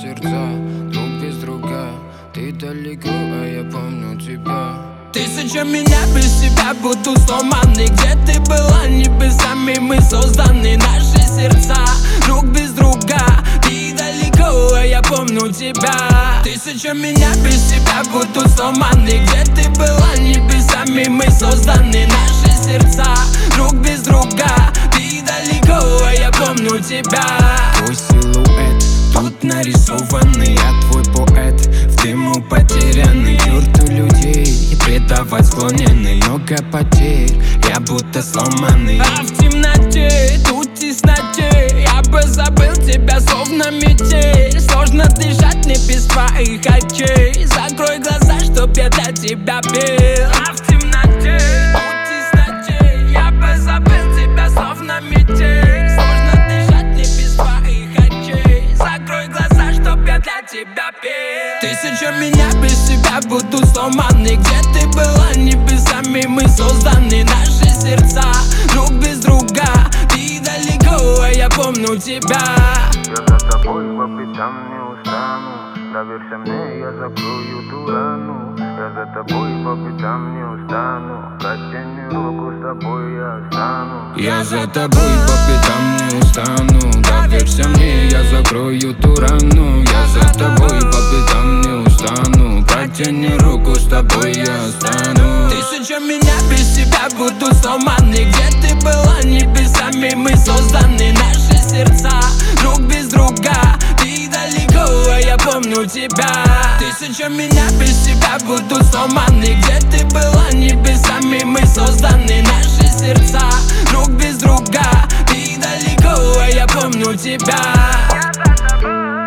сердца, друг без друга. Ты далеко, а я помню тебя. Тысяча меня без тебя будут сломаны. Где ты была, небесами мы созданы. Наши сердца, друг без друга. Ты далеко, а я помню тебя. Тысяча меня без тебя будут сломаны. Где ты была, небесами мы созданы. Наши сердца, друг без друга. Ты далеко, а я помню тебя. Твой силуэт тут нарисованный, я твой поэт. В дыму потерянный, юрту людей и предавать склоненный. Много потерь, я будто сломанный. А в темноте, тут тесноте, я бы забыл тебя словно метель. Сложно дышать мне без твоих очей. Закрой глаза, чтоб я для тебя пел. А в темноте, тут тесноте, я бы забыл тебя словно метель. Сложно дышать мне без твоих очей. Закрой глаза, чтоб я для тебя пел. Тысяча меня без тебя будут сломаны. Где ты была, небесами мы созданы. Наши сердца, друг без друга. Ты далеко, а я помню тебя. Я за тобой по пятам не устану. Доверься мне, я закрою ту рану. Я за тобой по пятам не устану. Протяни руку, с тобой я стану. Я за тобой по пятам не устану. Доверься мне, я закрою ту рану. Я за тобой по пятам не устану. Протяни руку, с тобой я стану. Тысяча меня без тебя будут сломаны. Где ты была, небесами мы созданы. Наши сердца, друг без друга. Ты далеко, а я помню тебя. Тысяча меня без тебя будут сломаны. Где ты была, небесами мы созданы. Наши сердца, друг без друга. Ты далеко, а я помню тебя. Я за тобой.